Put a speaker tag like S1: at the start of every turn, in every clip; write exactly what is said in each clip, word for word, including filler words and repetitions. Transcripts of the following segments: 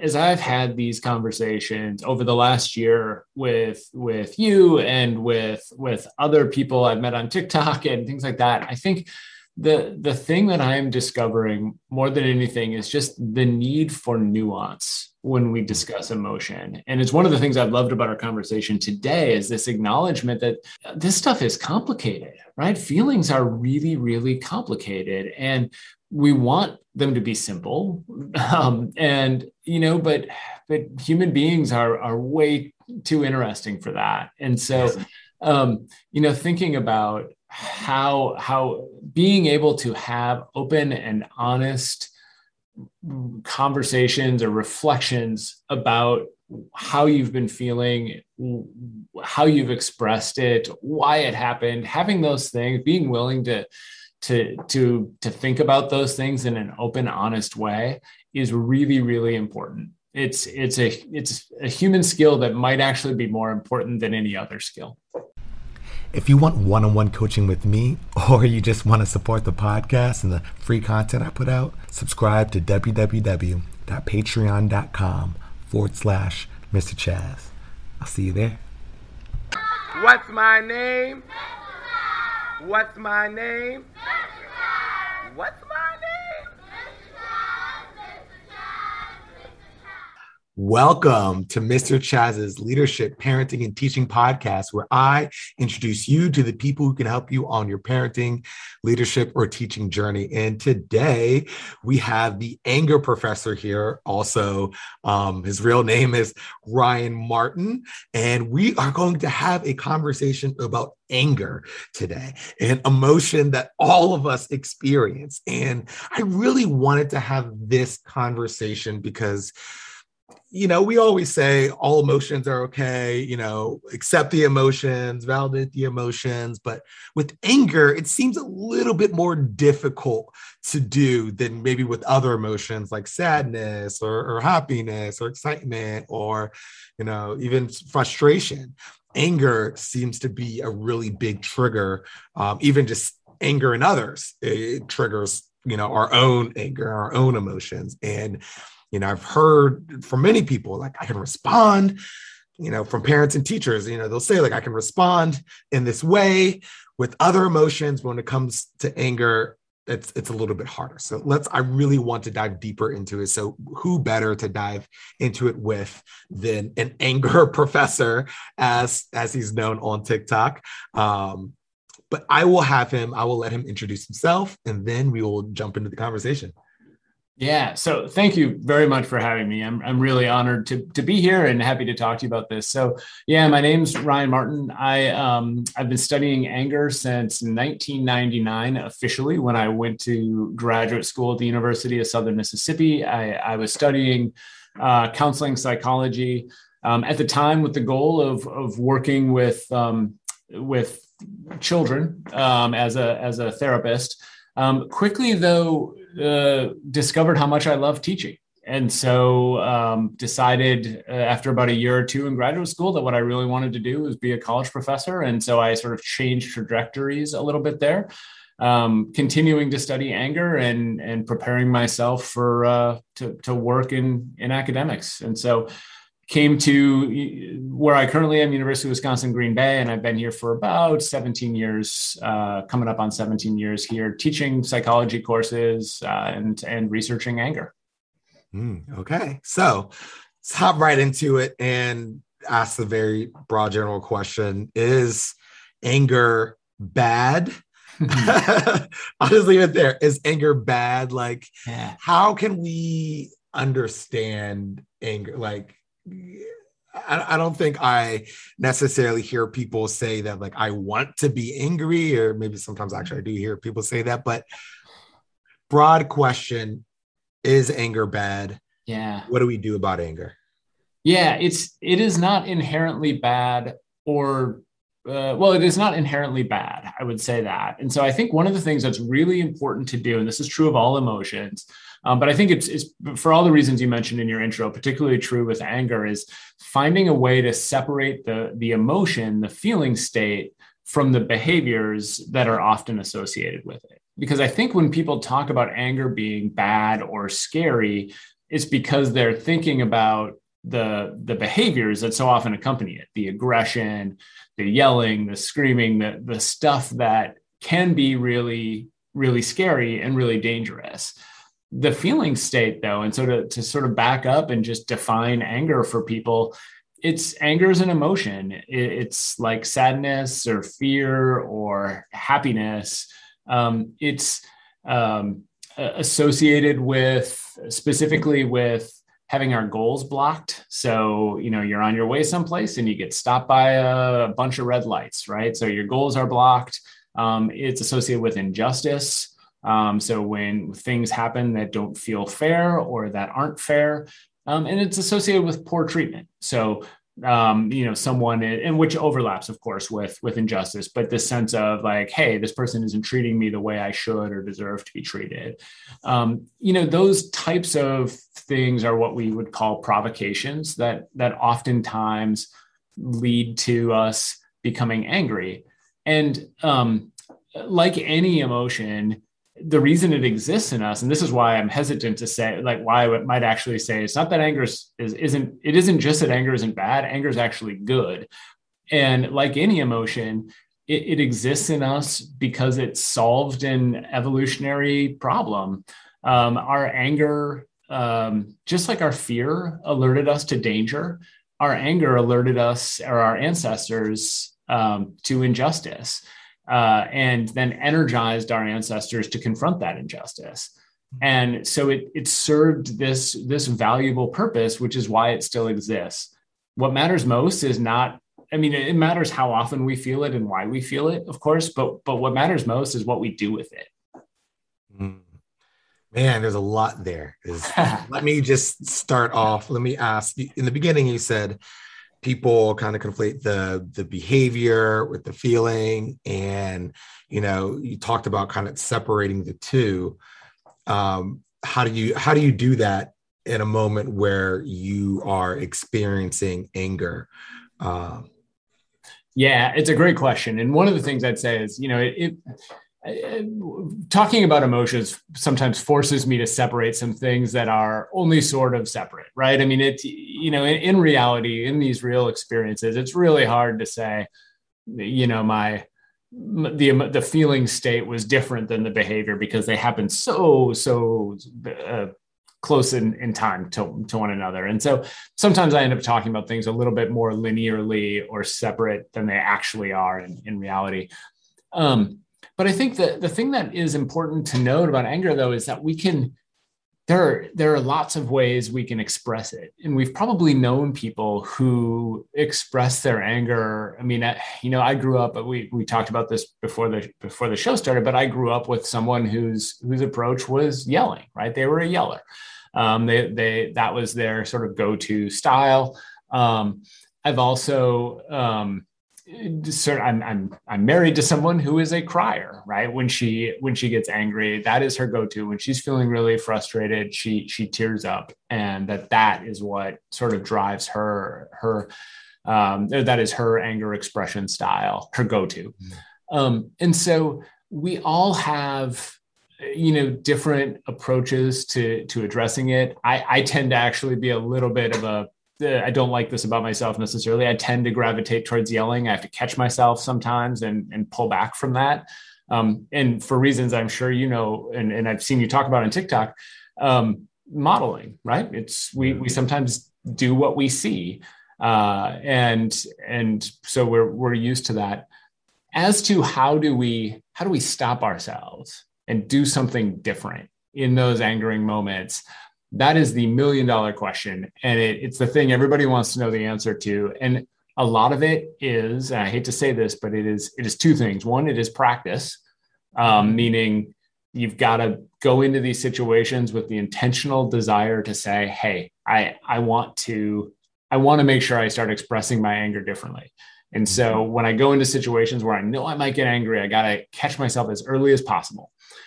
S1: as I've had these conversations over the last year with, with you and with, with other people I've met on TikTok and things like that, I think the, the thing that I am discovering more than anything is just the need for nuance when we discuss emotion. And it's one of the things I've loved about our conversation today is this acknowledgement that this stuff is complicated, right? Feelings are really, really complicated. And we want them to be simple. Um, and, you know, but, but human beings are, are way too interesting for that. And so, um, you know, thinking about how, how being able to have open and honest conversations or reflections about how you've been feeling, how you've expressed it, why it happened, having those things, being willing to, to, to, to think about those things in an open, honest way is really, really important. It's, it's a, it's a human skill that might actually be more important than any other skill.
S2: If you want one-on-one coaching with me, or you just want to support the podcast and the free content I put out, subscribe to www.patreon.com forward slash Mister Chaz. I'll see you there.
S3: What's my name? What's my name? What's my name?
S2: Welcome to Mister Chaz's Leadership, Parenting, and Teaching Podcast, where I introduce you to the people who can help you on your parenting, leadership, or teaching journey. And today we have the anger professor here. Also, um, his real name is Ryan Martin, and we are going to have a conversation about anger today, an emotion that all of us experience. And I really wanted to have this conversation because you know, we always say all emotions are okay, you know, accept the emotions, validate the emotions. But with anger, it seems a little bit more difficult to do than maybe with other emotions like sadness or, or happiness or excitement or, you know, even frustration. Anger seems to be a really big trigger, um, even just anger in others. It triggers, you know, our own anger, our own emotions. And you know, I've heard from many people, like, I can respond, you know, from parents and teachers, you know, they'll say, like, I can respond in this way with other emotions. But when it comes to anger, it's it's a little bit harder. So let's, I really want to dive deeper into it. So who better to dive into it with than an anger professor, as, as he's known on TikTok. Um, but I will have him, I will let him introduce himself, and then we will jump into the conversation.
S1: Yeah. So thank you very much for having me. I'm I'm really honored to to be here and happy to talk to you about this. So yeah, my name's Ryan Martin. I um I've been studying anger since nineteen ninety-nine officially, when I went to graduate school at the University of Southern Mississippi. I, I was studying uh, counseling psychology um, at the time with the goal of of working with um, with children um, as a as a therapist. Um, quickly though. Uh, discovered how much I love teaching. And so um, decided uh, after about a year or two in graduate school that what I really wanted to do was be a college professor. And so I sort of changed trajectories a little bit there, um, continuing to study anger and, and preparing myself for uh, to, to work in, in academics. And so came to where I currently am, University of Wisconsin, Green Bay, and I've been here for about seventeen years, uh, coming up on seventeen years here, teaching psychology courses uh, and, and researching anger.
S2: Mm, okay, so let's hop right into it and ask the very broad general question. Is anger bad? I'll just leave it there. Is anger bad? Like, yeah. How can we understand anger? Like, I, I don't think I necessarily hear people say that, like, I want to be angry, or maybe sometimes actually I do hear people say that, but broad question, is anger bad?
S1: Yeah.
S2: What do we do about anger?
S1: Yeah, it's, it is not inherently bad or, uh, well, it is not inherently bad. I would say that. And so I think one of the things that's really important to do, and this is true of all emotions, Um, but I think it's, it's for all the reasons you mentioned in your intro, particularly true with anger, is finding a way to separate the, the emotion, the feeling state, from the behaviors that are often associated with it. Because I think when people talk about anger being bad or scary, it's because they're thinking about the, the behaviors that so often accompany it, the aggression, the yelling, the screaming, the, the stuff that can be really, really scary and really dangerous. The feeling state, though, and so to, to sort of back up and just define anger for people, it's anger is an emotion. It's like sadness or fear or happiness. Um, it's um, associated with, specifically with having our goals blocked. So, you know, you're on your way someplace and you get stopped by a bunch of red lights, right? So your goals are blocked. Um, it's associated with injustice. Um, so when things happen that don't feel fair or that aren't fair, Um, and it's associated with poor treatment. So, um, you know, someone, and which overlaps, of course, with, with injustice, but this sense of like, hey, this person isn't treating me the way I should or deserve to be treated. Um, you know, those types of things are what we would call provocations that, that oftentimes lead to us becoming angry. And um, like any emotion, the reason it exists in us, and this is why I'm hesitant to say, like, why I might actually say it's not that anger is, is isn't, it isn't just that anger isn't bad. Anger is actually good. And like any emotion, it, it exists in us because it solved an evolutionary problem. Um, our anger, um, just like our fear alerted us to danger, our anger alerted us, or our ancestors, um, to injustice. Uh, and then energized our ancestors to confront that injustice. And so it, it served this, this valuable purpose, which is why it still exists. What matters most is not, I mean, it matters how often we feel it and why we feel it, of course, but, but what matters most is what we do with it.
S2: Man, there's a lot there. Let me just start off. Let me ask, in the beginning, you said, people kind of conflate the the behavior with the feeling, and you know, you talked about kind of separating the two. Um, how do you how do you do that in a moment where you are experiencing anger? Um,
S1: yeah, it's a great question, and one of the things I'd say is, you know, it, it talking about emotions sometimes forces me to separate some things that are only sort of separate, right? I mean, it's, you know, in, in reality, in these real experiences, it's really hard to say, you know, my, the, the feeling state was different than the behavior because they happen so, so uh, close in, in time to, to one another. And so sometimes I end up talking about things a little bit more linearly or separate than they actually are in, in reality. Um, But I think that the thing that is important to note about anger, though, is that we can, there are, there are lots of ways we can express it. And we've probably known people who express their anger. I mean, I, you know, I grew up, we we talked about this before the before the show started, but I grew up with someone whose whose approach was yelling, right? They were a yeller. Um, they they that was their sort of go-to style. Um, I've also um, I'm, I'm, I'm married to someone who is a crier, right? When she, when she gets angry, that is her go-to. When she's feeling really frustrated, she, she tears up, and that, that is what sort of drives her, her, um, that is her anger expression style, her go-to. Mm-hmm. Um, and so we all have, you know, different approaches to, to addressing it. I, I tend to actually be a little bit of a, I don't like this about myself necessarily. I tend to gravitate towards yelling. I have to catch myself sometimes and, and pull back from that. Um, and for reasons I'm sure you know, and, and I've seen you talk about on TikTok, um, modeling, right? It's, we, we sometimes do what we see. Uh, and, and so we're, we're used to that. As to how do we, how do we stop ourselves and do something different in those angering moments? That is the million dollar question. And it, it's the thing everybody wants to know the answer to. And a lot of it is, and I hate to say this, but it is, it is two things. One, it is practice, um, meaning you've got to go into these situations with the intentional desire to say, hey, I, I want to, I want to make sure I start expressing my anger differently. And so when I go into situations where I know I might get angry, I got to catch myself as early as possible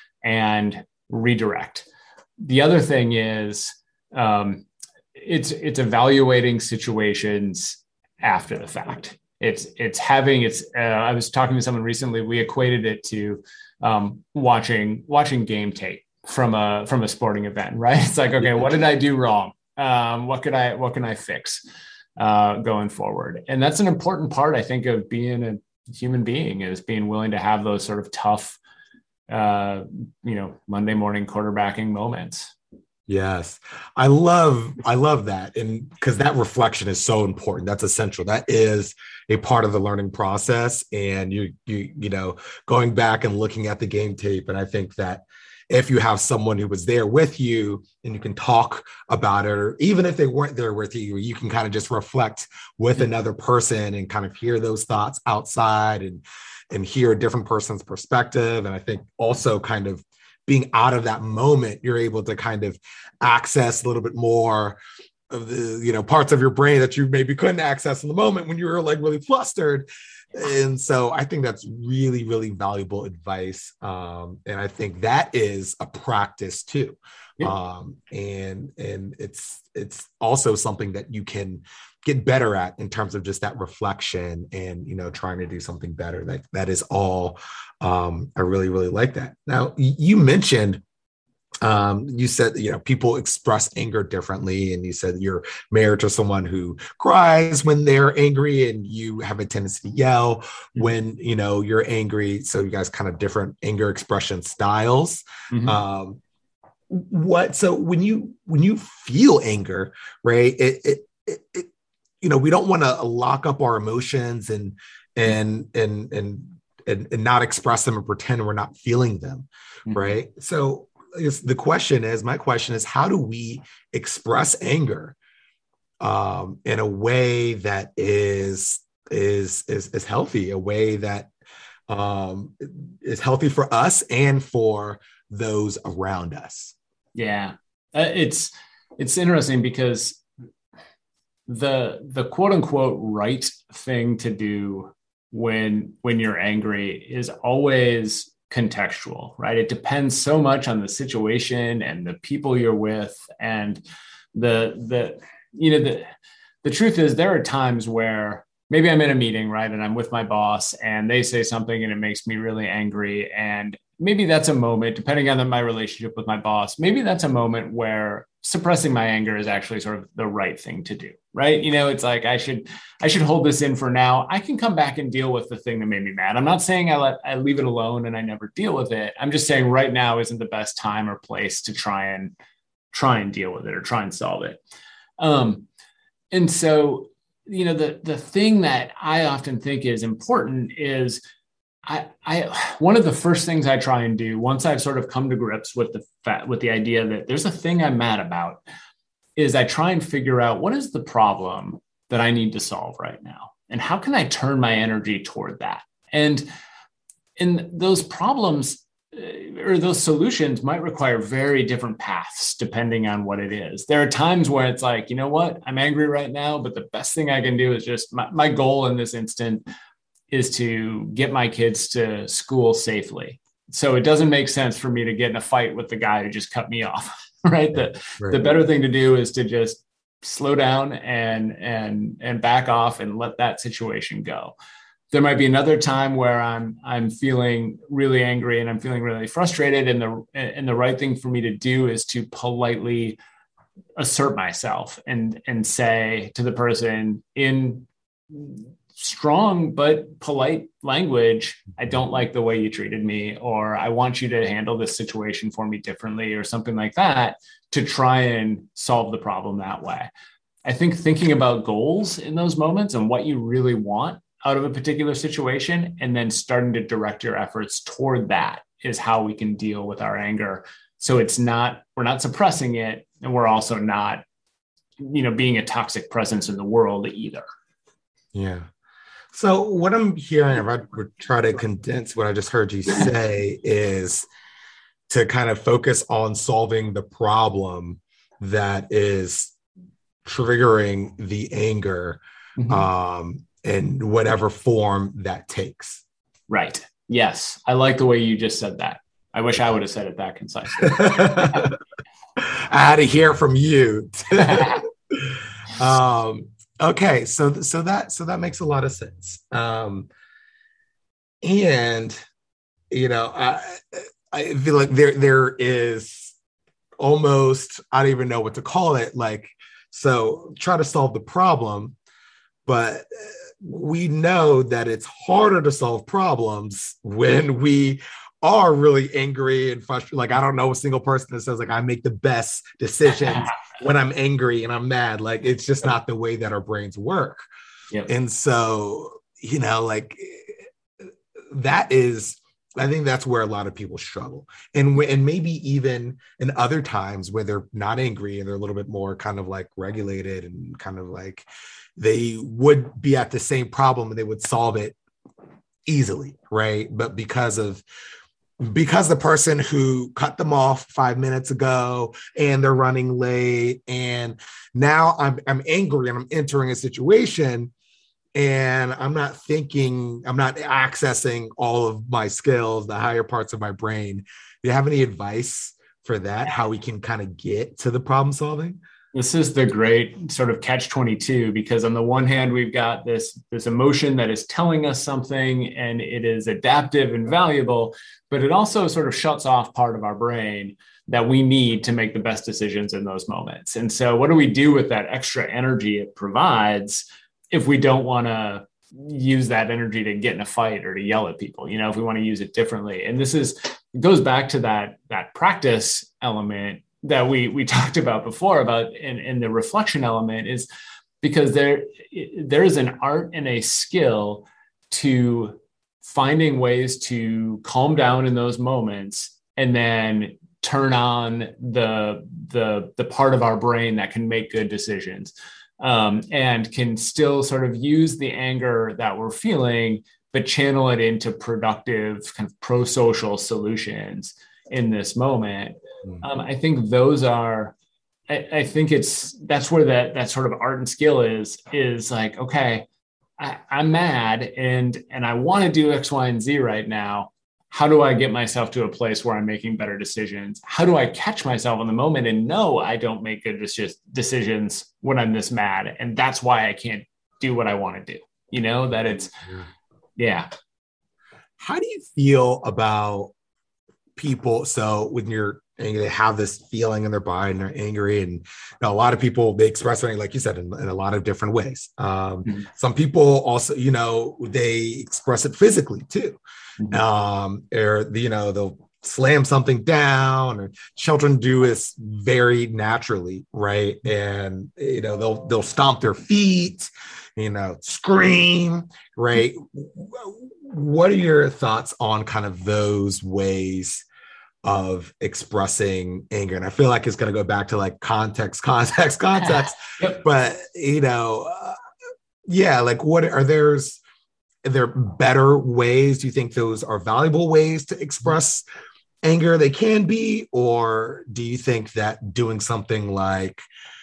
S1: and redirect. The other thing is um, it's it's evaluating situations after the fact. It's it's having it's. Uh, I was talking to someone recently. We equated it to um, watching watching game tape. from a from a sporting event, right? It's like, okay, what did I do wrong? Um, what could I what can I fix uh, going forward? And that's an important part, I think, of being a human being, is being willing to have those sort of tough, uh, you know, Monday morning quarterbacking moments.
S2: Yes. I love, I love that. And because that reflection is so important. That's essential. That is a part of the learning process. And you, you, you know, going back and looking at the game tape. And I think that if you have someone who was there with you and you can talk about it, or even if they weren't there with you, you can kind of just reflect with another person and kind of hear those thoughts outside and, and hear a different person's perspective. And I think also kind of being out of that moment, you're able to kind of access a little bit more of the, you know, parts of your brain that you maybe couldn't access in the moment when you were like really flustered. And so I think that's really, really valuable advice. Um, and I think that is a practice too. Yeah. Um, and, and it's, it's also something that you can get better at in terms of just that reflection and, you know, trying to do something better. That, that is all. Um, I really, really like that. Now you mentioned, um, you said, you know, people express anger differently. And you said you're married to someone who cries when they're angry and you have a tendency to yell when, you know, you're angry. So you guys kind of different anger expression styles. Mm-hmm. Um, what, so when you, when you feel anger, right, it, it, it, it you know, we don't want to lock up our emotions and, and, and, and, and, and not express them and pretend we're not feeling them. Mm-hmm. Right. So I guess the question is, my question is, how do we express anger um, in a way that is, is, is, is healthy, a way that um, is healthy for us and for those around us?
S1: Yeah, uh, it's, it's interesting because the, the quote unquote right thing to do when, when you're angry is always contextual, right? It depends so much on the situation and the people you're with. And the, the, you know, the, the truth is there are times where maybe I'm in a meeting, right? And I'm with my boss and they say something and it makes me really angry. And maybe that's a moment, depending on my relationship with my boss, maybe that's a moment where suppressing my anger is actually sort of the right thing to do, right? You know, it's like, I should, I should hold this in for now. I can come back and deal with the thing that made me mad. I'm not saying I let, I leave it alone and I never deal with it. I'm just saying right now isn't the best time or place to try and try and deal with it or try and solve it. Um, and so, you know, the, the thing that I often think is important is I, I, one of the first things I try and do once I've sort of come to grips with the fact, with the idea that there's a thing I'm mad about, is I try and figure out what is the problem that I need to solve right now, and how can I turn my energy toward that? And, and those problems or those solutions might require very different paths depending on what it is. There are times where it's like, you know what, I'm angry right now, but the best thing I can do is just my, my goal in this instant is to get my kids to school safely. So it doesn't make sense for me to get in a fight with the guy who just cut me off, right? The, right. The better thing to do is to just slow down and, and, and back off and let that situation go. There might be another time where I'm, I'm feeling really angry and I'm feeling really frustrated. And the, and the right thing for me to do is to politely assert myself and, and say to the person in strong but polite language, I don't like the way you treated me, or I want you to handle this situation for me differently, or something like that, to try and solve the problem that way. I think thinking about goals in those moments and what you really want out of a particular situation, and then starting to direct your efforts toward that, is how we can deal with our anger. So it's not, we're not suppressing it, and we're also not, you know, being a toxic presence in the world either.
S2: Yeah. So what I'm hearing, if I would try to condense what I just heard you say, is to kind of focus on solving the problem that is triggering the anger, mm-hmm. um, in whatever form that takes.
S1: Right. Yes. I like the way you just said that. I wish I would have said it that concisely.
S2: I had to hear from you. um, Okay, so so that so that makes a lot of sense, um, and you know, I, I feel like there there is almost, I don't even know what to call it. Like, so try to solve the problem, but we know that it's harder to solve problems when we are really angry and frustrated. Like, I don't know a single person that says like, I make the best decisions when I'm angry and I'm mad. Like, it's just not the way that our brains work. Yep. And so, you know, like that is, I think that's where a lot of people struggle. And, and maybe even in other times where they're not angry and they're a little bit more kind of like regulated and kind of like they would be at the same problem and they would solve it easily, right? But because of because the person who cut them off five minutes ago and they're running late, and now I'm I'm angry and I'm entering a situation and I'm not thinking, I'm not accessing all of my skills, the higher parts of my brain. Do you have any advice for that? How we can kind of get to the problem solving?
S1: This is the great sort of catch twenty-two, because on the one hand, we've got this, this emotion that is telling us something and it is adaptive and valuable, but it also sort of shuts off part of our brain that we need to make the best decisions in those moments. And so what do we do with that extra energy it provides if we don't want to use that energy to get in a fight or to yell at people, you know, if we want to use it differently? And this is, it goes back to that, that practice element that we we talked about before about in, in the reflection element, is because there there is an art and a skill to finding ways to calm down in those moments and then turn on the the the part of our brain that can make good decisions, um, and can still sort of use the anger that we're feeling, but channel it into productive kind of pro-social solutions in this moment. Um, I think those are, I, I think it's, that's where that, that sort of art and skill is, is like, okay, I, I'm mad and, and I want to do X, Y, and Z right now. How do I get myself to a place where I'm making better decisions? How do I catch myself in the moment and know I don't make good decisions when I'm this mad? And that's why I can't do what I want to do, you know, that it's, yeah.
S2: How do you feel about people? So when you're angry, they have this feeling in their body and they're angry, and you know, a lot of people, they express it, like you said, in, in a lot of different ways. Um, mm-hmm. Some people also, you know, they express it physically too. Mm-hmm. Um, or, you know, they'll slam something down, or children do this very naturally, right? And, you know, they'll, they'll stomp their feet, you know, scream, right? What are your thoughts on kind of those ways of expressing anger? And I feel like it's going to go back to like context, context, context, yep. But you know, uh, yeah, like what are there's, are there better ways? Do you think those are valuable ways to express anger? They can be, or do you think that doing something like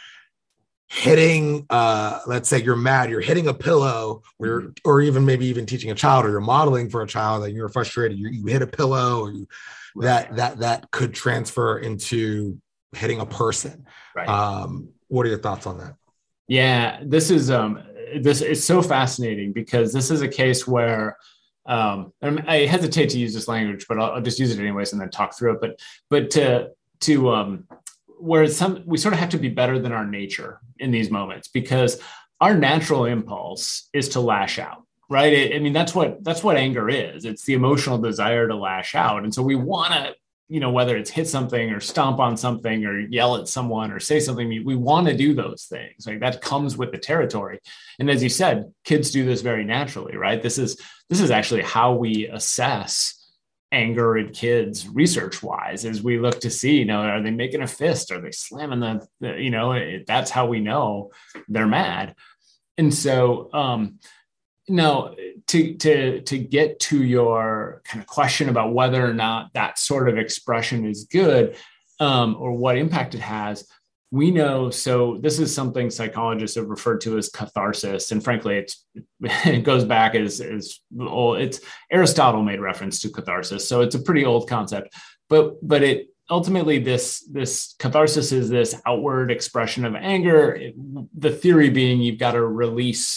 S2: hitting, uh, let's say you're mad, you're hitting a pillow, or, you're, or even maybe even teaching a child, or you're modeling for a child that you're frustrated, you, you hit a pillow, or you, that that that could transfer into hitting a person. Right. Um, what are your thoughts on that?
S1: Yeah, this is um, this is so fascinating, because this is a case where um, I hesitate to use this language, but I'll, I'll just use it anyways and then talk through it. But but to to um, where some we sort of have to be better than our nature in these moments, because our natural impulse is to lash out. Right. I mean, that's what that's what anger is. It's the emotional desire to lash out. And so we want to, you know, whether it's hit something or stomp on something or yell at someone or say something, we want to do those things. Like that comes with the territory. And as you said, kids do this very naturally. Right. This is this is actually how we assess anger in kids research wise, is we look to see, you know, are they making a fist? Are they slamming the, the you know, it, that's how we know they're mad. And so, um, No, to to to get to your kind of question about whether or not that sort of expression is good, um, or what impact it has, we know. So this is something psychologists have referred to as catharsis, and frankly, it's it goes back as as old. It's Aristotle made reference to catharsis, so it's a pretty old concept. But but it ultimately this this catharsis is this outward expression of anger. It, the theory being you've got to release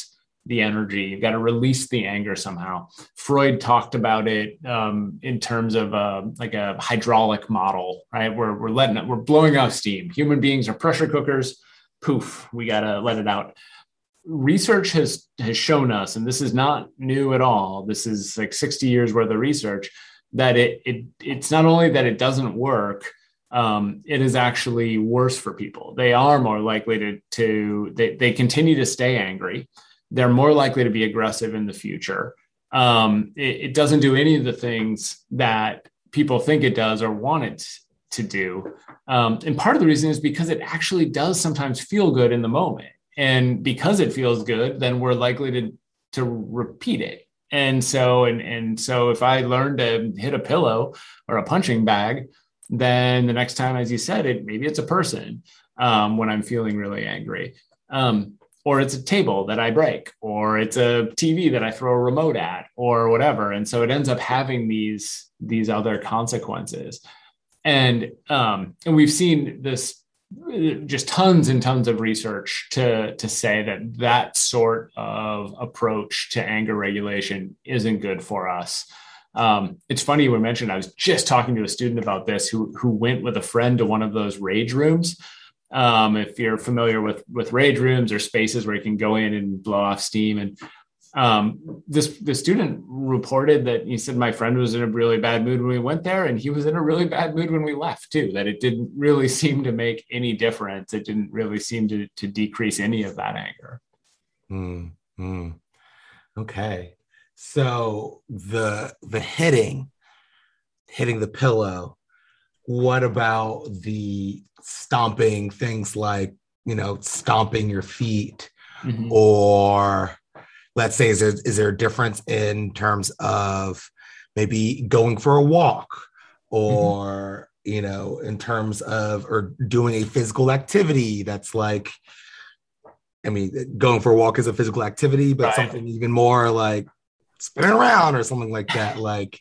S1: the energy. You've got to release the anger somehow. Freud talked about it um, in terms of uh, like a hydraulic model, right? We're, we're letting it, we're blowing off steam. Human beings are pressure cookers. Poof, we got to let it out. Research has, has shown us, and this is not new at all. This is like sixty years worth of research, that it, it it's not only that it doesn't work, um, it is actually worse for people. They are more likely to, to they, they continue to stay angry. They're more likely to be aggressive in the future. Um, it, it doesn't do any of the things that people think it does or want it to do. Um, and part of the reason is because it actually does sometimes feel good in the moment. And because it feels good, then we're likely to, to repeat it. And so, and, and so if I learn to hit a pillow or a punching bag, then the next time, as you said, it, maybe it's a person um, when I'm feeling really angry. Um, or it's a table that I break, or it's a T V that I throw a remote at, or whatever. And so it ends up having these, these other consequences. And, um, and we've seen this, just tons and tons of research to, to say that that sort of approach to anger regulation isn't good for us. Um, it's funny you were mentioned, I was just talking to a student about this who, who went with a friend to one of those rage rooms. Um, if you're familiar with, with rage rooms or spaces where you can go in and blow off steam. And um, this, the student reported that he said, my friend was in a really bad mood when we went there, and he was in a really bad mood when we left too, that it didn't really seem to make any difference. It didn't really seem to, to decrease any of that anger.
S2: Mm, mm. Okay. So the, the hitting, hitting the pillow, what about the stomping, things like, you know, stomping your feet, mm-hmm. or let's say, is there, is there a difference in terms of maybe going for a walk, or, mm-hmm. you know, in terms of, or doing a physical activity that's like, I mean, going for a walk is a physical activity, but right. something even more like spinning around or something like that, like,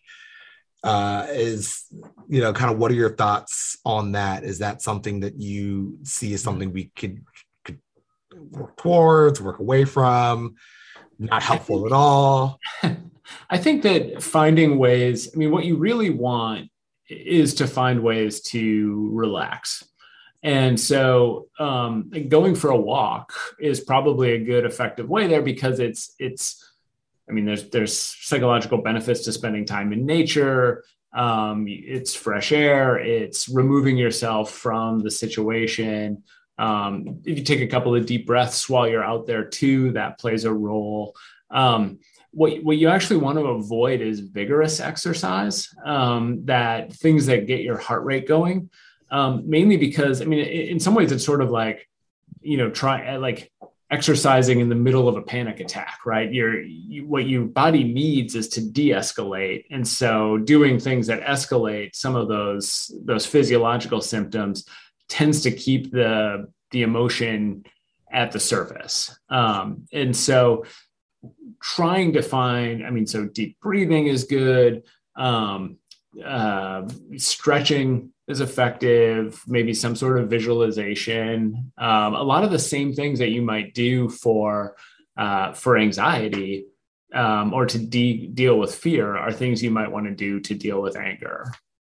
S2: uh, is, you know, kind of, what are your thoughts on that? Is that something that you see as something we could, could work towards, work away from? Not helpful think, at all?
S1: I think that finding ways, I mean, what you really want is to find ways to relax. And so um, going for a walk is probably a good, effective way there, because it's, it's, I mean, there's, there's psychological benefits to spending time in nature. Um, it's fresh air. It's removing yourself from the situation. Um, if you take a couple of deep breaths while you're out there too, that plays a role. Um, what, what you actually want to avoid is vigorous exercise, um, that things that get your heart rate going, um, mainly because, I mean, in, in some ways it's sort of like, you know, try like exercising in the middle of a panic attack, right? You're, you, what your body needs is to de-escalate. And so doing things that escalate some of those, those physiological symptoms tends to keep the, the emotion at the surface. Um, and so trying to find, I mean, so deep breathing is good. Um, uh, stretching is effective, maybe some sort of visualization. Um, a lot of the same things that you might do for, uh, for anxiety um, or to de- deal with fear are things you might want to do to deal with anger.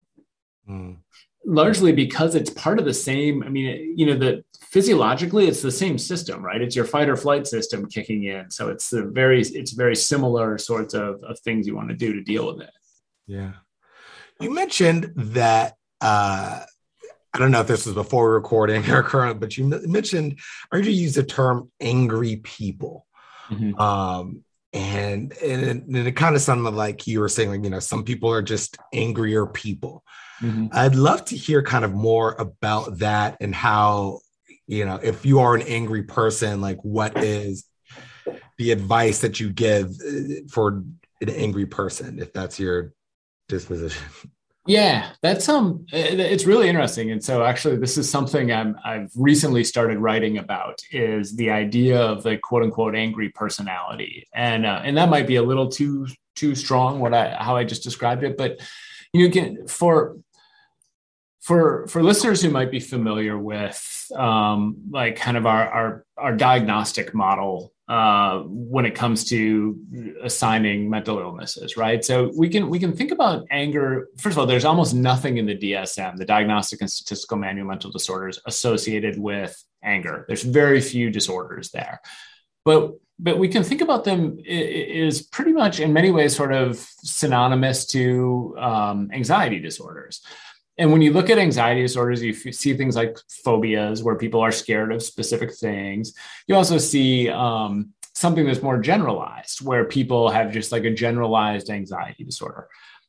S1: Mm. Largely because it's part of the same, I mean, you know, the physiologically, it's the same system, right? It's your fight or flight system kicking in. So it's the very, it's very similar sorts of, of things you want to do to deal with it.
S2: Yeah. You mentioned that, uh, I don't know if this was before recording or current, but you mentioned, I heard you use the term angry people. Mm-hmm. Um, and, and it, and it kind of sounded like you were saying, like, you know, some people are just angrier people. Mm-hmm. I'd love to hear kind of more about that and how, you know, if you are an angry person, like what is the advice that you give for an angry person, if that's your disposition?
S1: Yeah, that's um, it's really interesting. And so actually, this is something I'm, I've recently started writing about, is the idea of the quote unquote angry personality. And uh, and that might be a little too too strong, what I how I just described it. But you know, again, for for for listeners who might be familiar with um, like kind of our our, our diagnostic model uh, when it comes to assigning mental illnesses, right? So we can we can think about anger. First of all, there's almost nothing in the D S M, the Diagnostic and Statistical Manual of Mental Disorders, associated with anger. There's very few disorders there, but but we can think about them is pretty much in many ways sort of synonymous to um, anxiety disorders. And when you look at anxiety disorders, you see things like phobias where people are scared of specific things. You also see um, something that's more generalized where people have just like a generalized anxiety disorder.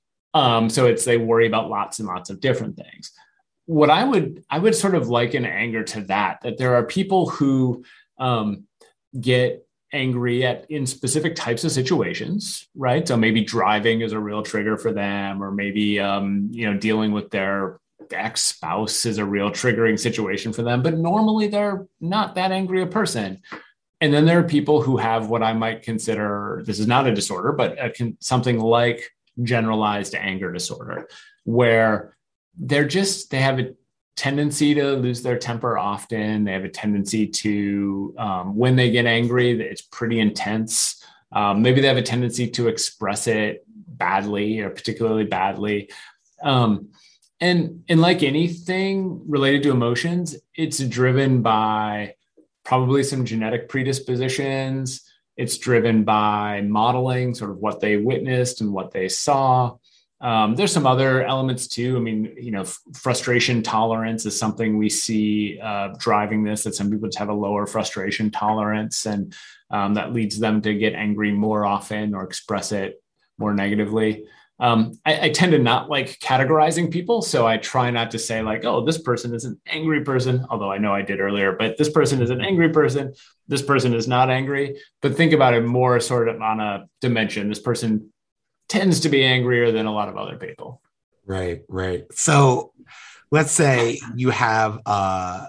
S1: Um, so it's they worry about lots and lots of different things. What I would I would sort of liken anger to that, that there are people who um, get angry at in specific types of situations, right? So maybe driving is a real trigger for them, or maybe um, you know dealing with their ex-spouse is a real triggering situation for them. But normally they're not that angry a person. And then there are people who have what I might consider, this is not a disorder, but a, something like generalized anger disorder, where they're just they have a tendency to lose their temper often. They have a tendency to, um, when they get angry, it's pretty intense. Um, maybe they have a tendency to express it badly or particularly badly. Um, and, and like anything related to emotions, it's driven by probably some genetic predispositions. It's driven by modeling, sort of what they witnessed and what they saw. Um, there's some other elements too. I mean, you know, f- frustration tolerance is something we see uh, driving this, that some people just have a lower frustration tolerance, and um, that leads them to get angry more often or express it more negatively. Um, I, I tend to not like categorizing people. So I try not to say like, oh, this person is an angry person, although I know I did earlier, but this person is an angry person. This person is not angry, but think about it more sort of on a dimension. This person tends to be angrier than a lot of other people.
S2: Right, right. So let's say you have uh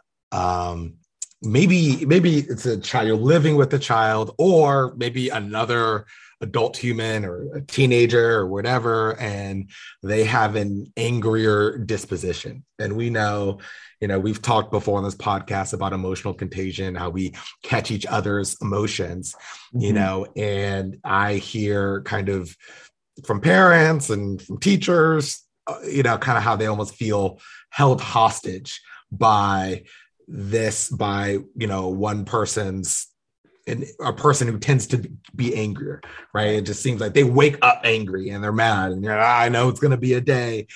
S2: um maybe maybe it's a child, you're living with a child, or maybe another adult human or a teenager or whatever, and they have an angrier disposition. And we know, you know, we've talked before on this podcast about emotional contagion, how we catch each other's emotions, mm-hmm. you know, and I hear kind of from parents and from teachers, uh, you know, kind of how they almost feel held hostage by this, by, you know, one person's, and a person who tends to be angrier, right? It just seems like they wake up angry and they're mad, and you're like, I know it's going to be a day.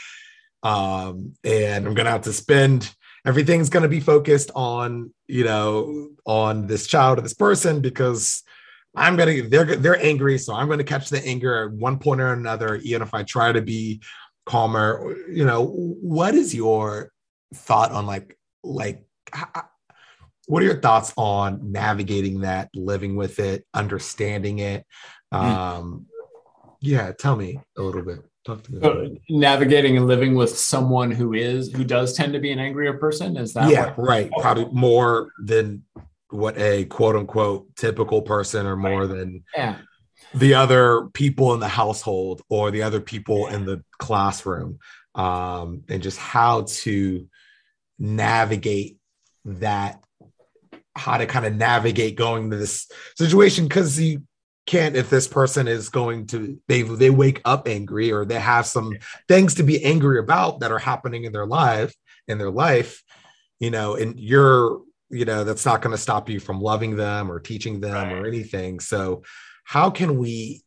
S2: Um, and I'm going to have to spend, everything's going to be focused on, you know, on this child or this person, because I'm going to, they're, they're angry. So I'm going to catch the anger at one point or another, even if I try to be calmer. You know, what is your thought on like, like, what are your thoughts on navigating that, living with it, understanding it? Um, yeah, tell me a little bit. Talk to me.
S1: So navigating and living with someone who is, who does tend to be an angrier person? Is that
S2: Yeah,
S1: what?
S2: right. Probably more than what a quote unquote typical person, or more right. than
S1: yeah.
S2: the other people in the household or the other people in the classroom, um, and just how to navigate that, how to kind of navigate going to this situation. Because you can't, if this person is going to, they they wake up angry, or they have some things to be angry about that are happening in their life, in their life, you know, and you're, you know, that's not going to stop you from loving them or teaching them right. or anything. So how can we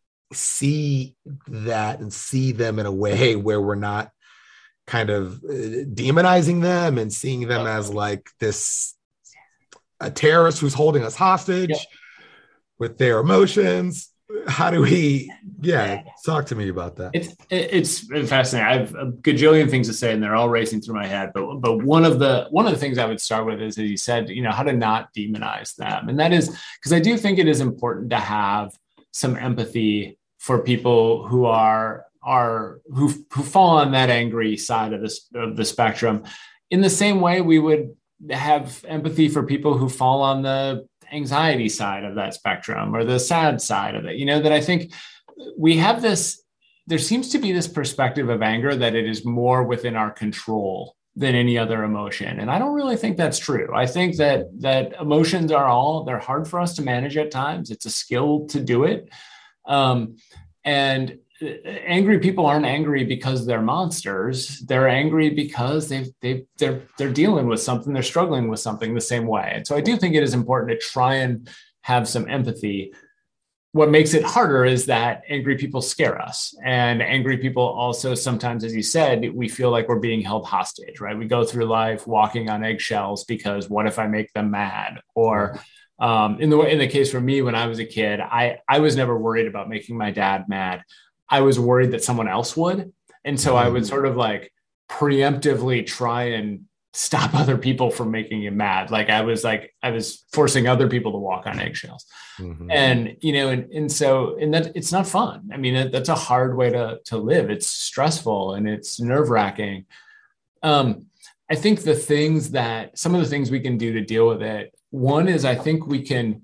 S2: see that and see them in a way where we're not kind of demonizing them and seeing them as like this, a terrorist who's holding us hostage yeah. with their emotions? How do we, yeah, talk to me about that.
S1: It's it's fascinating. I have a gajillion things to say, and they're all racing through my head. But but one of the one of the things I would start with is, as you said, you know, how to not demonize them, and that is because I do think it is important to have some empathy for people who are are who who fall on that angry side of this of the spectrum, in the same way we would have empathy for people who fall on the anxiety side of that spectrum or the sad side of it. You know, that I think we have this there seems to be this perspective of anger that it is more within our control than any other emotion. And I don't really think that's true. I think that that emotions are all, they're hard for us to manage at times. It's a skill to do it. Um, and angry people aren't angry because they're monsters. They're angry because they've, they've, they're, they're dealing with something, they're struggling with something the same way. And so I do think it is important to try and have some empathy. What makes it harder is that angry people scare us. And angry people also sometimes, as you said, we feel like we're being held hostage, right? We go through life walking on eggshells because what if I make them mad? Or um, in the in the case for me, when I was a kid, I, I was never worried about making my dad mad. I was worried that someone else would. And so I would sort of like preemptively try and stop other people from making him mad. Like I was like, I was forcing other people to walk on eggshells. Mm-hmm. And, you know, and, and so, and that it's not fun. I mean, that, that's a hard way to, to live. It's stressful and it's nerve wracking. Um, I think the things that, some of the things we can do to deal with it, one is I think we can,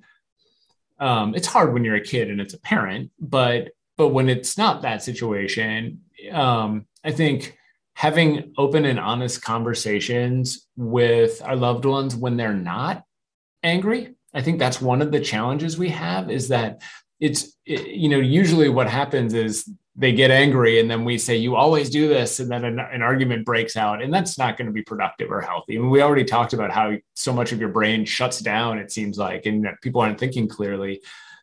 S1: um, it's hard when you're a kid and it's a parent, but, but when it's not that situation, um, I think having open and honest conversations with our loved ones when they're not angry. I think that's one of the challenges we have is that it's, it, you know, usually what happens is they get angry and then we say, you always do this. And then an, an argument breaks out and that's not going to be productive or healthy. I mean, we already talked about how so much of your brain shuts down, it seems like, and that people aren't thinking clearly.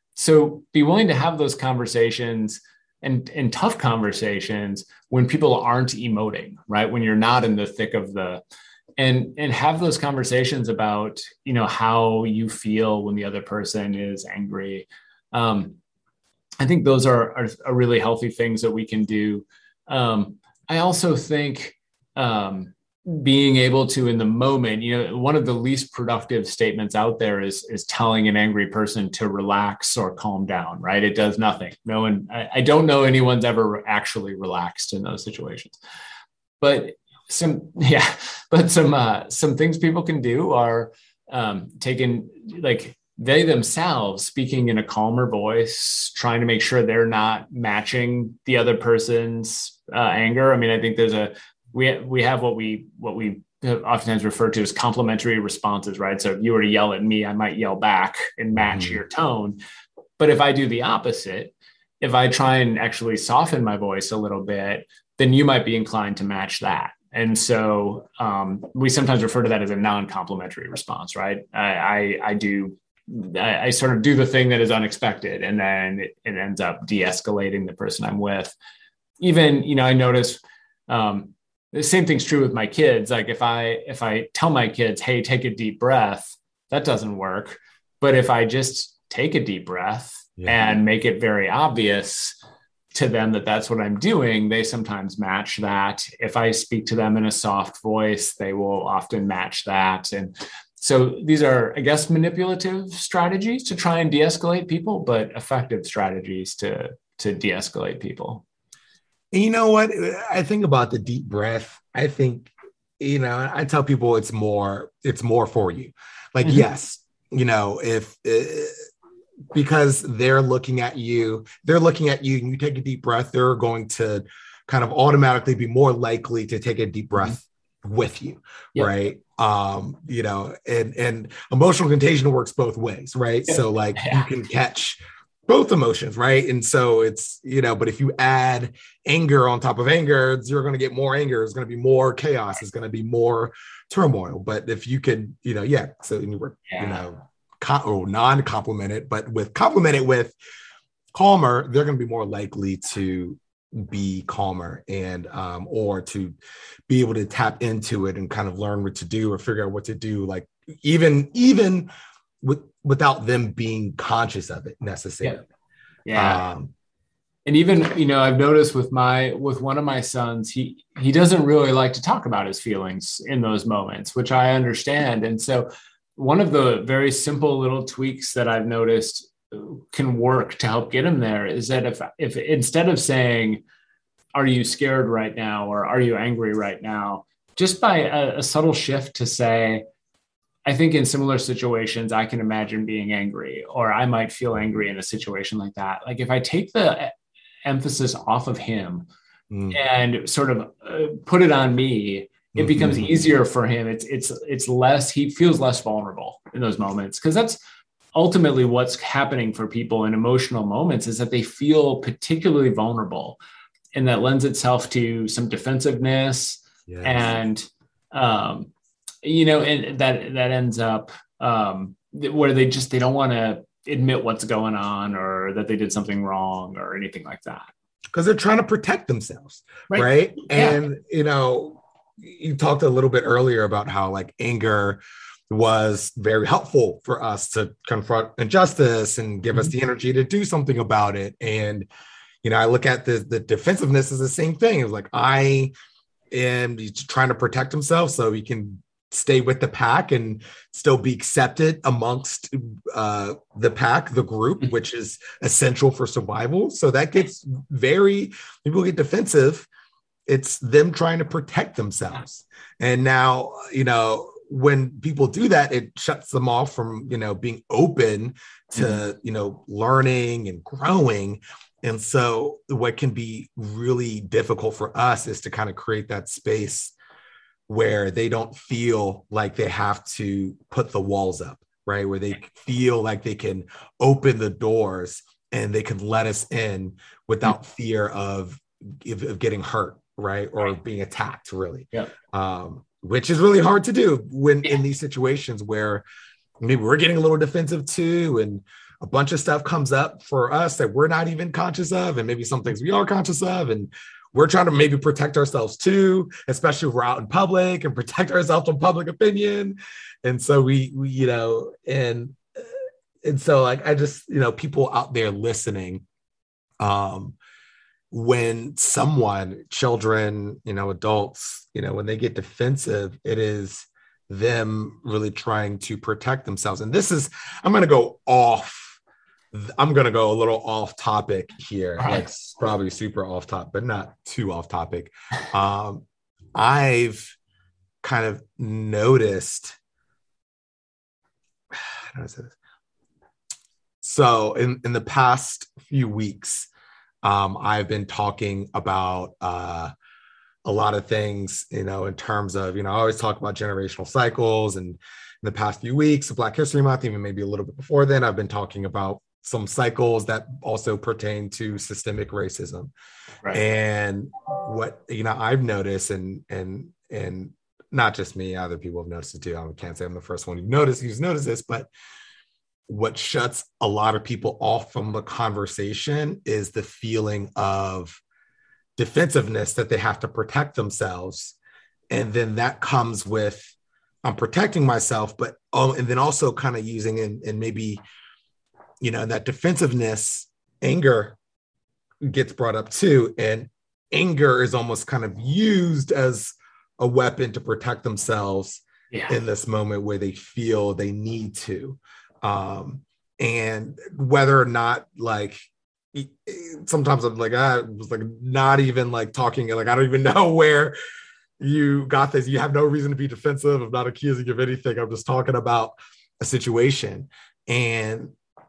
S1: So be willing to have those conversations and, and tough conversations when people aren't emoting, right? When you're not in the thick of the, and, and have those conversations about, you know, how you feel when the other person is angry. Um, I think those are, are, are really healthy things that we can do. Um, I also think um, being able to, in the moment, you know, one of the least productive statements out there is, is telling an angry person to relax or calm down, right? It does nothing. No one, I, I don't know anyone's ever actually relaxed in those situations, but some, yeah, but some, uh, some things people can do are um, taking, like they themselves speaking in a calmer voice, trying to make sure they're not matching the other person's uh, anger. I mean, I think there's a, we we have what we what we oftentimes refer to as complementary responses, right? So if you were to yell at me, I might yell back and match mm-hmm. your tone. But if I do the opposite, if I try and actually soften my voice a little bit, then you might be inclined to match that. And so um, we sometimes refer to that as a non-complementary response, right? I I, I do I, I sort of do the thing that is unexpected, and then it, it ends up de-escalating the person I'm with. Even, you know, I notice. Um, The same thing's true with my kids. Like if I if I tell my kids, hey, take a deep breath, that doesn't work. But if I just take a deep breath yeah. and make it very obvious to them that that's what I'm doing, they sometimes match that. If I speak to them in a soft voice, they will often match that. And so these are, I guess, manipulative strategies to try and de-escalate people, but effective strategies to, to de-escalate people.
S2: And you know what? I think about the deep breath. I think, you know, I tell people it's more, it's more for you. Like, mm-hmm. yes, you know, if, uh, because they're looking at you, they're looking at you and you take a deep breath, they're going to kind of automatically be more likely to take a deep breath mm-hmm. with you. Yep. Right. Um, you know, and, and emotional contagion works both ways. Right. Yep. So like yeah. you can catch both emotions, right? And so it's, you know, but if you add anger on top of anger, you're going to get more anger. It's going to be more chaos. It's going to be more turmoil. But if you could, you know, yeah, so you were, yeah. you know, co- or non-compliment it, but with compliment it with calmer, they're going to be more likely to be calmer and, um, or to be able to tap into it and kind of learn what to do or figure out what to do. Like even, even with, without them being conscious of it necessarily.
S1: Yeah. yeah. Um, and even, you know, I've noticed with my, with one of my sons, he, he doesn't really like to talk about his feelings in those moments, which I understand. And so one of the very simple little tweaks that I've noticed can work to help get him there is that if, if instead of saying, are you scared right now? Or are you angry right now? Just by a, a subtle shift to say, I think in similar situations, I can imagine being angry, or I might feel angry in a situation like that. Like if I take the emphasis off of him
S2: Mm.
S1: and sort of uh, put it on me, it becomes
S2: Mhm.
S1: easier for him. It's, it's, it's less, he feels less vulnerable in those moments. Cause that's ultimately what's happening for people in emotional moments, is that they feel particularly vulnerable, and that lends itself to some defensiveness.
S2: Yes.
S1: And, um, you know, and that, that ends up, um, where they just, they don't want to admit what's going on, or that they did something wrong or anything like that.
S2: Because they're trying to protect themselves.
S1: Right.
S2: Right.
S1: Yeah.
S2: And, you know, you talked a little bit earlier about how like anger was very helpful for us to confront injustice and give mm-hmm. us the energy to do something about it. And, you know, I look at the, the defensiveness as the same thing. It's like, I am trying to protect himself so he can stay with the pack and still be accepted amongst uh, the pack, the group, which is essential for survival. So that gets very, people get defensive. It's them trying to protect themselves. And now, you know, when people do that, it shuts them off from, you know, being open to, mm-hmm. you know, learning and growing. And so what can be really difficult for us is to kind of create that space where they don't feel like they have to put the walls up, right? Where they feel like they can open the doors and they can let us in without fear of, of getting hurt, right? Or right. being attacked, really.
S1: Yeah.
S2: Um, which is really hard to do when yeah. in these situations where maybe we're getting a little defensive too, and a bunch of stuff comes up for us that we're not even conscious of, and maybe some things we are conscious of, and we're trying to maybe protect ourselves too, especially if we're out in public, and protect ourselves from public opinion. And so we, we you know, and and so like I just, you know, people out there listening, um, when someone, children, you know, adults, you know, when they get defensive, it is them really trying to protect themselves. And this is, I'm going to go off. I'm going to go a little off topic here.
S1: Right.
S2: Like probably super off topic, but not too off topic. Um, I've kind of noticed, how do I say this? So in, in the past few weeks, um, I've been talking about uh, a lot of things, you know, in terms of, you know, I always talk about generational cycles, and in the past few weeks of Black History Month, even maybe a little bit before then, I've been talking about some cycles that also pertain to systemic racism. Right. And what, you know, I've noticed, and, and, and not just me, other people have noticed it too. I can't say I'm the first one who noticed, who's noticed this, but what shuts a lot of people off from the conversation is the feeling of defensiveness, that they have to protect themselves. And then that comes with, I'm protecting myself, but, oh, and then also kind of using, and, and maybe, you know, that defensiveness, anger gets brought up too. And anger is almost kind of used as a weapon to protect themselves yeah. in this moment where they feel they need to. Um, and whether or not, like, sometimes I'm like, I was like, not even like talking, like, I don't even know where you got this. You have no reason to be defensive. I'm not accusing you of anything. I'm just talking about a situation. And,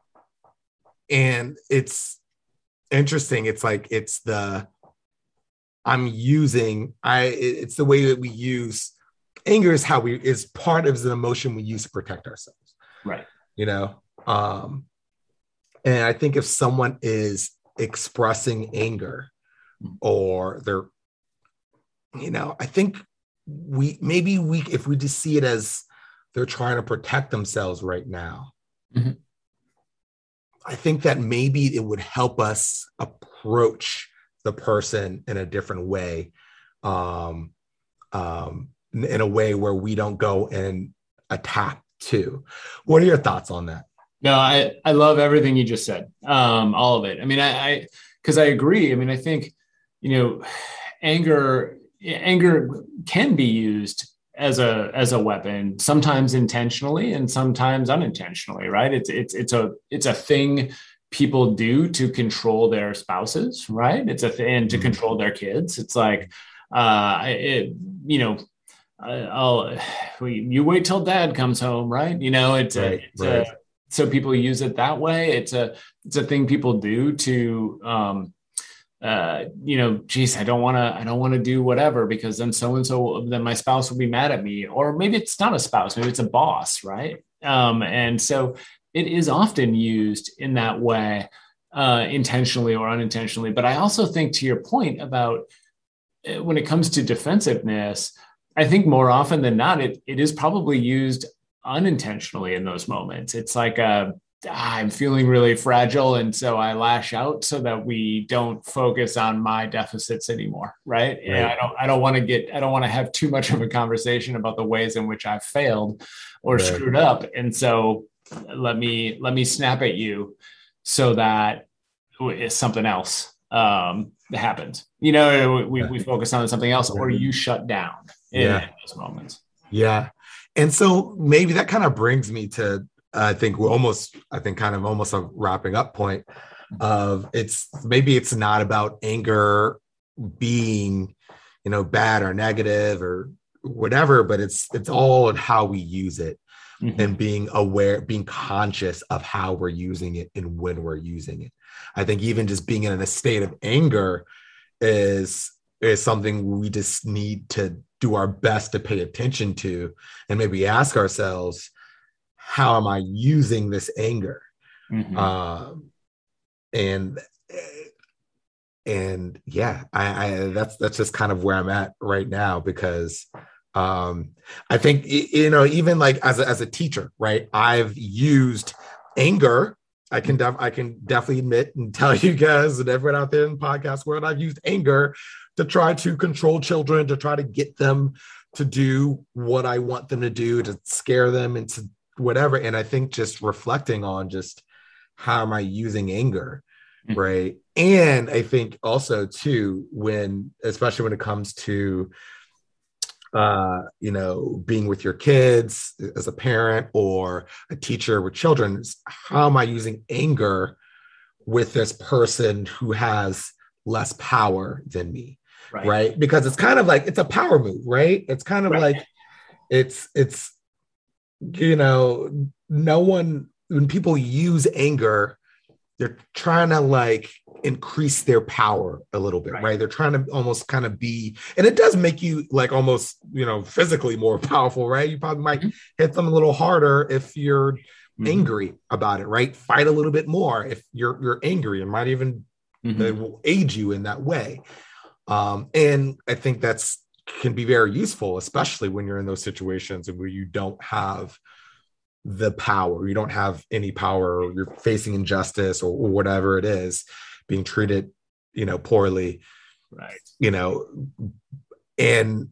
S2: and it's interesting. It's like, it's the, I'm using, I, it's the way that we use anger is how we, is part of the emotion we use to protect ourselves.
S1: Right.
S2: You know, um, and I think if someone is expressing anger, or they're, you know, I think we, maybe we, if we just see it as they're trying to protect themselves right now, mm-hmm. I think that maybe it would help us approach the person in a different way, um, um, in a way where we don't go and attack too. What are your thoughts on that?
S1: No, I, I love everything you just said. Um, all of it. I mean, I, I, cause I agree. I mean, I think, you know, anger, anger can be used as a, as a weapon, sometimes intentionally and sometimes unintentionally, right? It's, it's, it's a, it's a thing people do to control their spouses, right? It's a thing to control their kids. It's like, uh, it, you know, I'll, you wait till dad comes home, right? You know, it's, right, a, it's right. a, so people use it that way. It's a, it's a thing people do to, um, uh, you know, geez, I don't want to, I don't want to do whatever because then so and so, then my spouse will be mad at me, or maybe it's not a spouse, maybe it's a boss, right? Um, and so it is often used in that way, uh, intentionally or unintentionally. But I also think, to your point about uh, when it comes to defensiveness, I think more often than not, it it is probably used unintentionally in those moments. It's like a I'm feeling really fragile, and so I lash out so that we don't focus on my deficits anymore, right? right. And I don't, I don't want to get, I don't want to have too much of a conversation about the ways in which I've failed or right. screwed up, and so let me let me snap at you so that it's something else um, that happens. You know, we we focus on something else, or you shut down in, yeah. in those moments.
S2: Yeah, and so maybe that kind of brings me to. I think we're almost, I think kind of almost a wrapping up point of it's, maybe it's not about anger being, you know, bad or negative or whatever, but it's, it's all in how we use it mm-hmm. and being aware, being conscious of how we're using it and when we're using it. I think even just being in a state of anger is, is something we just need to do our best to pay attention to and maybe ask ourselves, how am I using this anger? Mm-hmm. Um, and, and yeah, I, I, that's, that's just kind of where I'm at right now, because um, I think, you know, even like as a, as a teacher, right, I've used anger. I can, def- I can definitely admit and tell you guys and everyone out there in the podcast world, I've used anger to try to control children, to try to get them to do what I want them to do, to scare them into whatever. And I think just reflecting on just how am I using anger, mm-hmm. right? And I think also too, when, especially when it comes to, uh, you know, being with your kids as a parent or a teacher with children, how am I using anger with this person who has less power than me, right? right? Because it's kind of like, it's a power move, right? It's kind of right. like, it's, it's, you know, no one, when people use anger, they're trying to like increase their power a little bit, right? right? They're trying to almost kind of be, and it does make you like almost, you know, physically more powerful, right? You probably might mm-hmm. hit them a little harder if you're mm-hmm. angry about it, right? Fight a little bit more if you're you're angry. It might even mm-hmm. it will aid you in that way. Um, and I think that's can be very useful, especially when you're in those situations where you don't have the power, you don't have any power, or you're facing injustice or, or whatever it is, being treated, you know, poorly,
S1: right?
S2: You know, and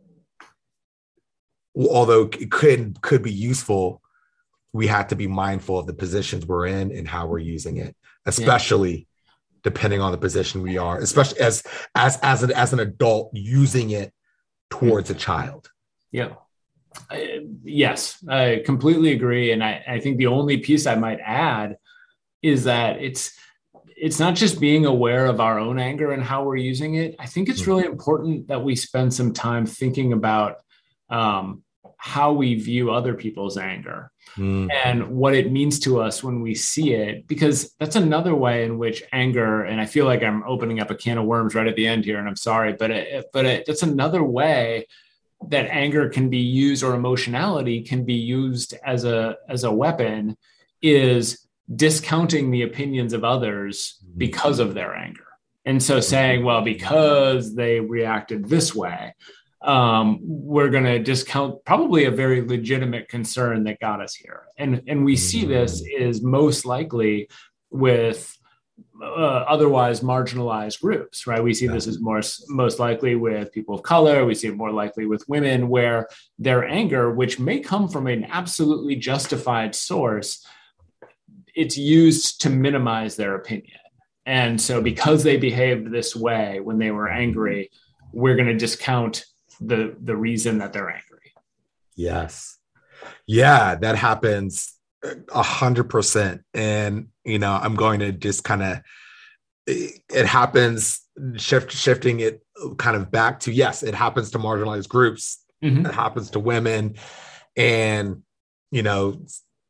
S2: although it could could be useful, we have to be mindful of the positions we're in and how we're using it, especially. Yeah. Depending on the position we are, especially as as as an as an adult using it towards a child.
S1: Yeah. Uh, yes, I completely agree. And I, I think the only piece I might add is that it's it's not just being aware of our own anger and how we're using it. I think it's really important that we spend some time thinking about um, how we view other people's anger mm. and what it means to us when we see it, because that's another way in which anger, and I feel like I'm opening up a can of worms right at the end here, and I'm sorry, but it, but it, that's another way that anger can be used, or emotionality can be used as a, as a weapon, is discounting the opinions of others because of their anger. And so saying, well, because they reacted this way, um, we're going to discount probably a very legitimate concern that got us here. And, and we see this is most likely with uh, otherwise marginalized groups, right? We see this as more, most likely with people of color. We see it more likely with women, where their anger, which may come from an absolutely justified source, it's used to minimize their opinion. And so because they behaved this way when they were angry, we're going to discount the the reason that they're angry.
S2: Yes. Yeah, that happens a hundred percent. And, you know, I'm going to just kind of, it, it happens, shift, shifting it kind of back to, yes, it happens to marginalized groups. Mm-hmm. It happens to women. And, you know,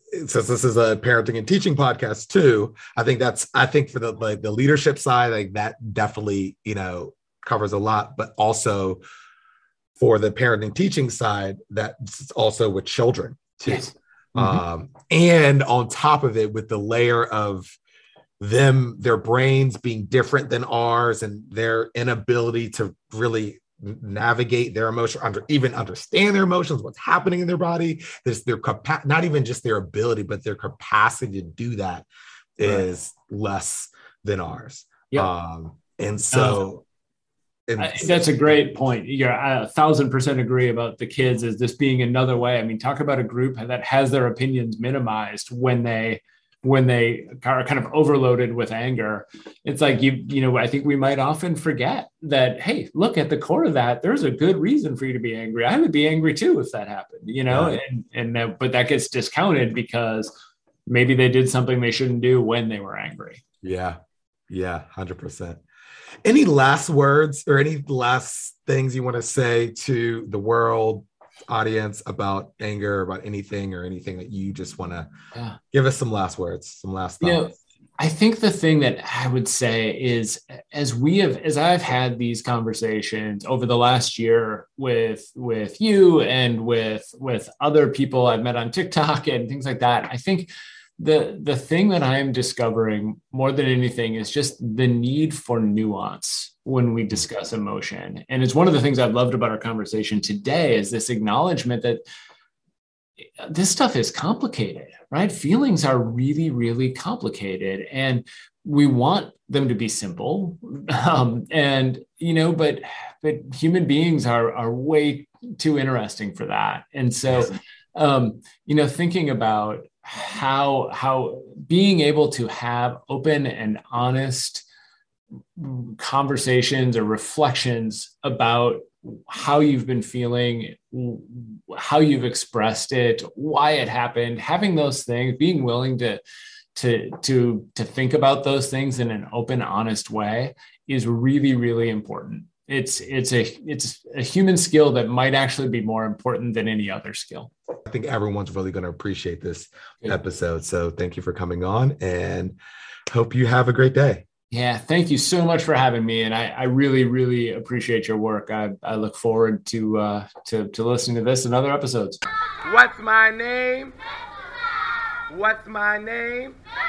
S2: since this is a parenting and teaching podcast too, I think that's, I think for the, like the leadership side, like that definitely, you know, covers a lot, but also for the parenting teaching side, that's also with children too.
S1: Yes. Mm-hmm.
S2: Um, and on top of it, with the layer of them, their brains being different than ours and their inability to really navigate their emotion, under, even understand their emotions, what's happening in their body. There's their capa- not even just their ability, but their capacity to do that is right. less than ours.
S1: Yep.
S2: Um, and so
S1: um, I, that's a great point. You're I a thousand percent agree about the kids as this being another way. I mean, talk about a group that has their opinions minimized when they when they are kind of overloaded with anger. It's like, you, you know, I think we might often forget that, hey, look, at the core of that, there's a good reason for you to be angry. I would be angry too if that happened, you know, yeah. and, and, uh, but that gets discounted because maybe they did something they shouldn't do when they were angry.
S2: Yeah. Yeah. one hundred percent. Any last words or any last things you want to say to the world, audience, about anger, about anything or anything that you just want to yeah. give us some last words, some last thoughts?
S1: You know, I think the thing that I would say is, as we have, as I've had these conversations over the last year with, with you and with, with other people I've met on TikTok and things like that, I think the, the thing that I'm discovering more than anything is just the need for nuance when we discuss emotion. And it's one of the things I've loved about our conversation today is this acknowledgement that this stuff is complicated, right? Feelings are really, really complicated, and we want them to be simple. Um, and, you know, but, but human beings are, are way too interesting for that. And so, um, you know, thinking about how, how being able to have open and honest conversations or reflections about how you've been feeling, how you've expressed it, why it happened, having those things, being willing to, to, to, to think about those things in an open, honest way is really, really important. It's, it's a, it's a human skill that might actually be more important than any other skill.
S2: I think everyone's really going to appreciate this Good. episode. So thank you for coming on, and hope you have a great day.
S1: Yeah, thank you so much for having me, and I, I really, really appreciate your work. I, I look forward to, uh, to to listening to this and other episodes.
S3: What's my name? What's my name?